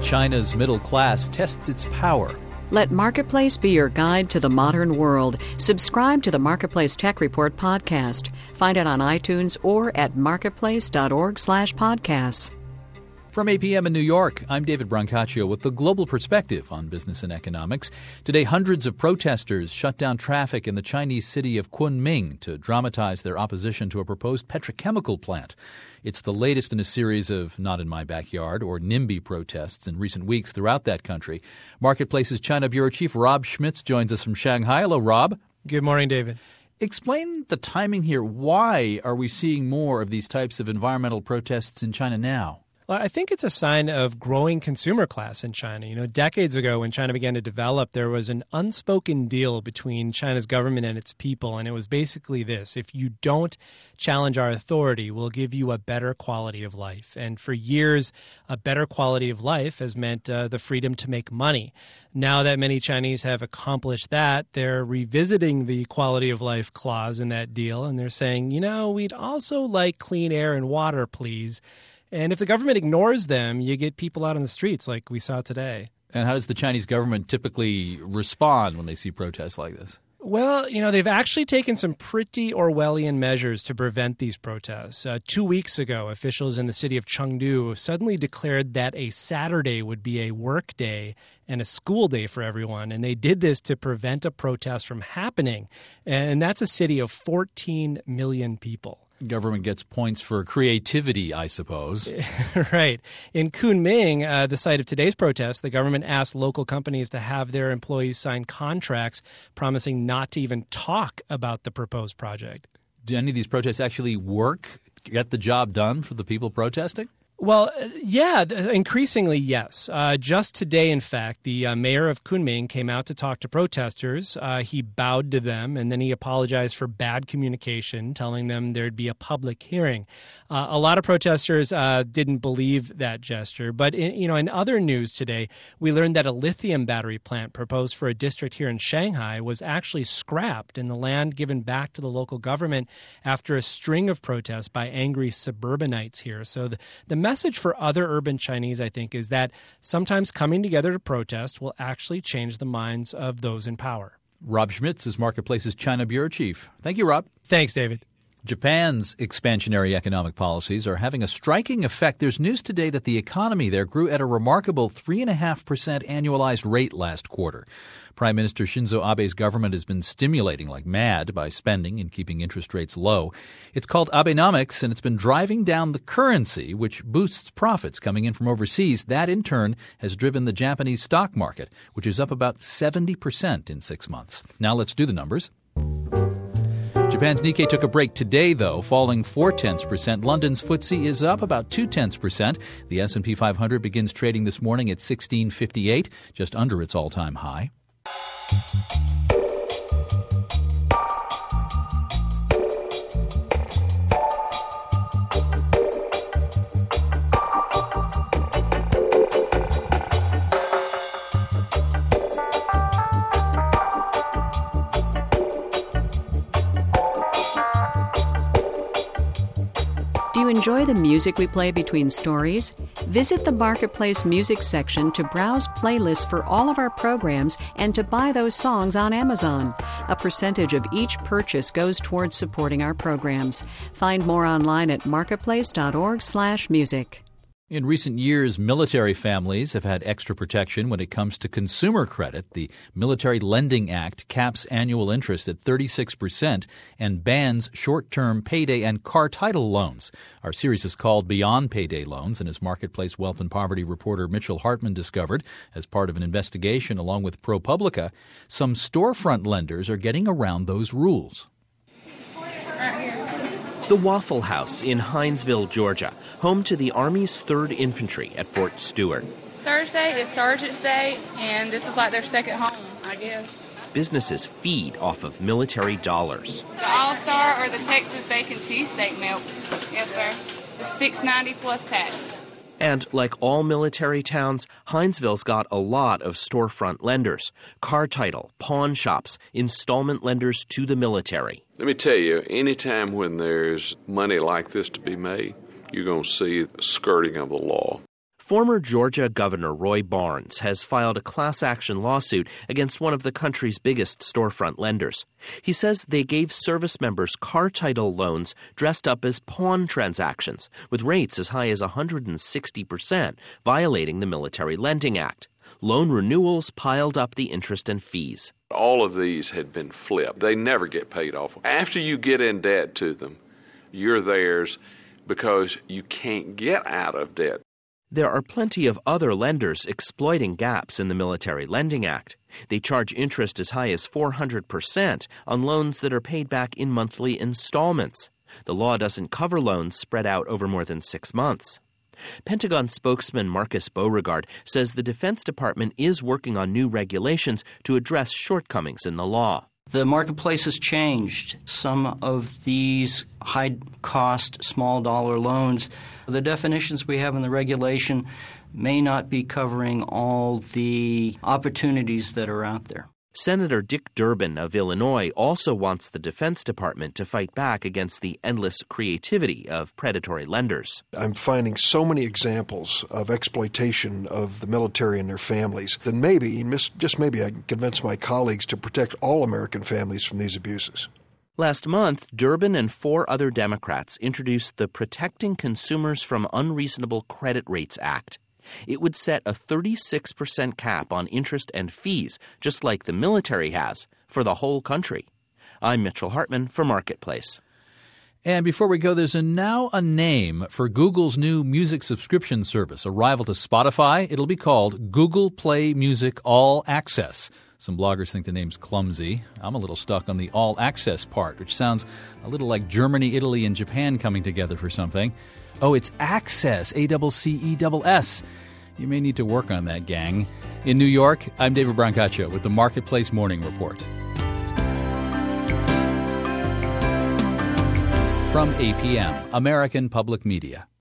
China's middle class tests its power. Let Marketplace be your guide to the modern world. Subscribe to the Marketplace Tech Report podcast. Find it on iTunes or at marketplace.org/podcasts. From 8 p.m. in New York, I'm David Brancaccio with the global perspective on business and economics. Today, hundreds of protesters shut down traffic in the Chinese city of Kunming to dramatize their opposition to a proposed petrochemical plant. It's the latest in a series of Not in My Backyard or NIMBY protests in recent weeks throughout that country. Marketplace's China Bureau Chief Rob Schmitz joins us from Shanghai. Hello, Rob. Good morning, David. Explain the timing here. Why are we seeing more of these types of environmental protests in China now? Well, I think it's a sign of growing consumer class in China. Decades ago when China began to develop, there was an unspoken deal between China's government and its people, and it was basically this: if you don't challenge our authority, we'll give you a better quality of life. And for years, a better quality of life has meant the freedom to make money. Now that many Chinese have accomplished that, they're revisiting the quality of life clause in that deal, and they're saying, we'd also like clean air and water, please. And if the government ignores them, you get people out on the streets like we saw today. And how does the Chinese government typically respond when they see protests like this? Well, they've actually taken some pretty Orwellian measures to prevent these protests. 2 weeks ago, officials in the city of Chengdu suddenly declared that a Saturday would be a work day and a school day for everyone. And they did this to prevent a protest from happening. And that's a city of 14 million people. Government gets points for creativity, I suppose. Right. In Kunming, the site of today's protest, the government asked local companies to have their employees sign contracts promising not to even talk about the proposed project. Do any of these protests actually work, get the job done for the people protesting? Well, yeah, increasingly, yes. Just today, in fact, the mayor of Kunming came out to talk to protesters. He bowed to them, and then he apologized for bad communication, telling them there'd be a public hearing. A lot of protesters didn't believe that gesture. But, in other news today, we learned that a lithium battery plant proposed for a district here in Shanghai was actually scrapped and the land given back to the local government after a string of protests by angry suburbanites here. So the message for other urban Chinese, I think, is that sometimes coming together to protest will actually change the minds of those in power. Rob Schmitz is Marketplace's China Bureau Chief. Thank you, Rob. Thanks, David. Japan's expansionary economic policies are having a striking effect. There's news today that the economy there grew at a remarkable 3.5% annualized rate last quarter. Prime Minister Shinzo Abe's government has been stimulating like mad by spending and keeping interest rates low. It's called Abenomics, and it's been driving down the currency, which boosts profits coming in from overseas. That, in turn, has driven the Japanese stock market, which is up about 70% in 6 months. Now let's do the numbers. Japan's Nikkei took a break today, though, falling 0.4%. London's FTSE is up about 0.2%. The S&P 500 begins trading this morning at 1658, just under its all-time high. Do you enjoy the music we play between stories? Visit the Marketplace Music section to browse playlists for all of our programs and to buy those songs on Amazon. A percentage of each purchase goes towards supporting our programs. Find more online at marketplace.org/music. In recent years, military families have had extra protection when it comes to consumer credit. The Military Lending Act caps annual interest at 36% and bans short-term payday and car title loans. Our series is called Beyond Payday Loans, and as Marketplace Wealth and Poverty reporter Mitchell Hartman discovered, as part of an investigation along with ProPublica, some storefront lenders are getting around those rules. The Waffle House in Hinesville, Georgia, home to the Army's 3rd Infantry at Fort Stewart. Thursday is Sergeant's Day, and this is like their second home, I guess. Businesses feed off of military dollars. The All-Star or the Texas Bacon Cheesesteak milk. Yes, sir. It's $6.90 plus tax. And like all military towns, Hinesville's got a lot of storefront lenders, car title, pawn shops, installment lenders to the military. Let me tell you, anytime when there's money like this to be made, you're going to see skirting of the law. Former Georgia Governor Roy Barnes has filed a class action lawsuit against one of the country's biggest storefront lenders. He says they gave service members car title loans dressed up as pawn transactions, with rates as high as 160%, violating the Military Lending Act. Loan renewals piled up the interest and fees. All of these had been flipped. They never get paid off. After you get in debt to them, you're theirs because you can't get out of debt. There are plenty of other lenders exploiting gaps in the Military Lending Act. They charge interest as high as 400% on loans that are paid back in monthly installments. The law doesn't cover loans spread out over more than 6 months. Pentagon spokesman Marcus Beauregard says the Defense Department is working on new regulations to address shortcomings in the law. The marketplace has changed. Some of these high-cost, small-dollar loans, the definitions we have in the regulation may not be covering all the opportunities that are out there. Senator Dick Durbin of Illinois also wants the Defense Department to fight back against the endless creativity of predatory lenders. I'm finding so many examples of exploitation of the military and their families that maybe, just maybe, I can convince my colleagues to protect all American families from these abuses. Last month, Durbin and 4 other Democrats introduced the Protecting Consumers from Unreasonable Credit Rates Act. It would set a 36% cap on interest and fees, just like the military has, for the whole country. I'm Mitchell Hartman for Marketplace. And before we go, there's now a name for Google's new music subscription service, a rival to Spotify. It'll be called Google Play Music All Access. Some bloggers think the name's clumsy. I'm a little stuck on the all access part, which sounds a little like Germany, Italy, and Japan coming together for something. Oh, it's Access, ACCESS. You may need to work on that, gang. In New York, I'm David Brancaccio with the Marketplace Morning Report. From APM, American Public Media.